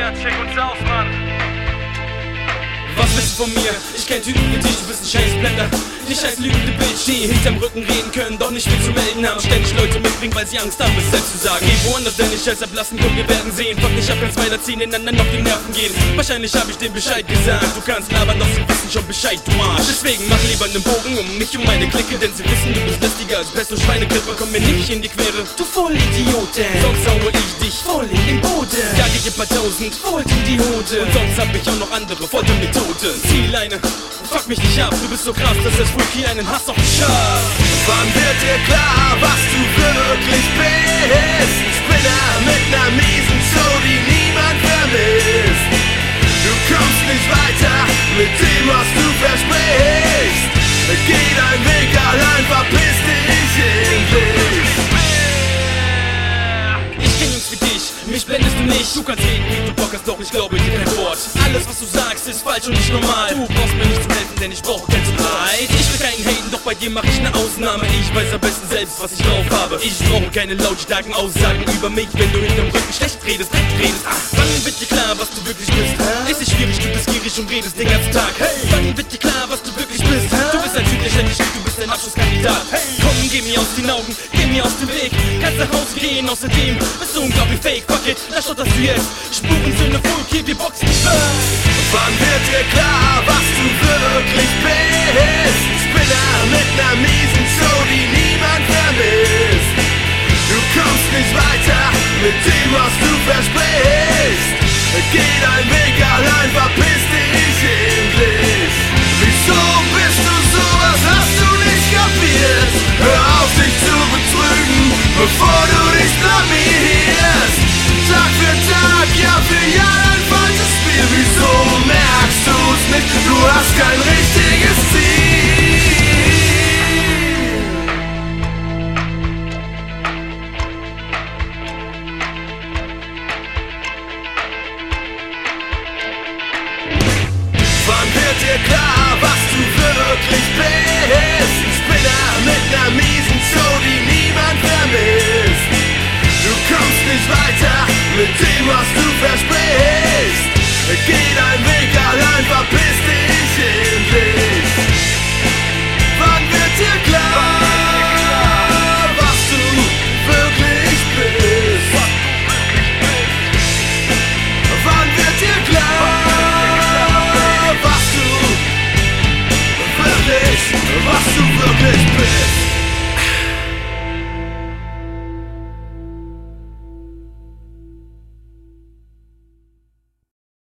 Yeah, check uns aus, Mann. Was willst du von mir? Ich kenn Typen wie dich, du bist ein Scheißblender. Die scheiß lügende Bitch, die hinterm Rücken reden können, doch nicht viel zu melden haben. Ständig Leute mitbringen, weil sie Angst haben, es selbst zu sagen. Geh woanders, denn ich als ablassen, komm, wir werden sehen. Fuck dich ab, kann's weiterziehen, ineinander auf die Nerven gehen. Wahrscheinlich hab ich dir Bescheid gesagt. Du kannst labern, doch sie wissen schon Bescheid, du Arsch. Deswegen mach lieber nen Bogen um mich, um meine Clique, denn sie wissen, du bist lästiger als Pest und Schweinegrippe. Komm mir nicht in die Quere, du Vollidioten. Sonst haue ich dich voll in den Boden. Jage dir paar tausend Volt in die Hoden. Und sonst hab ich auch noch andere Foltermethoden. Zielleine, fuck mich nicht ab, du bist so krass, dass das Rookie einen Hass auf dich hat. Wann wird dir klar, was du wirklich bist? Spinner mit ner miesen Show, die niemand vermisst. Du kommst nicht weiter mit dem, was du versprichst. Geh dein Weg allein, verpiss dich endlich. Ich kenn Jungs wie dich, mich blendest du nicht. Du kannst reden, wie du Bock hast, doch ich glaube dir kein Wort. Alles, was du sagst, ist falsch und nicht normal. Du brauchst mir nicht zu helfen, denn ich brauche kein Support. Ich will keinen haten, doch bei dir mach ich ne Ausnahme. Ich weiß am besten selbst, was ich drauf habe. Ich brauche keine lautstarken Aussagen über mich, wenn du hinterm Rücken schlecht redest, wann wird dir klar, was du wirklich bist? Ist es schwierig, du bist gierig und redest den ganzen Tag. Wann wird dir klar, was du wirklich bist? Du bist ein Typ, der ständig lügt, du bist ein Abschlusskandidat. Komm, geh mir aus den Augen, geh mir aus dem Weg. Kannst nach Hause gehen, außerdem bist du unglaublich fake. Fuck it, lass doch das du jetzt. Spurensünde, Fulki, wir boxen dich weg. Wann wird dir klar, was du wirklich bist? Spinner mit ner miesen Show, die niemand vermisst. Du kommst nicht weiter mit dem, was du versprichst. Geh dein Weg allein, verpiss dich endlich. Wieso bist du so, was hast du nicht kapiert? Hör auf dich zu betrügen, bevor du dich blamierst. Tag für Tag, Jahr für Jahr ein falsches Spiel. Wieso merkst du's nicht? Du hast kein richtiges Ziel. Wann wird dir klar, was du wirklich bist? Spinner mit ner miesen Show, die niemand vermisst. Du kommst nicht weiter mit dem, was du versprichst. Geh dein Weg allein, verpiss dich endlich. Wann wird dir klar, was du wirklich bist? Wann wird dir klar, was du wirklich bist?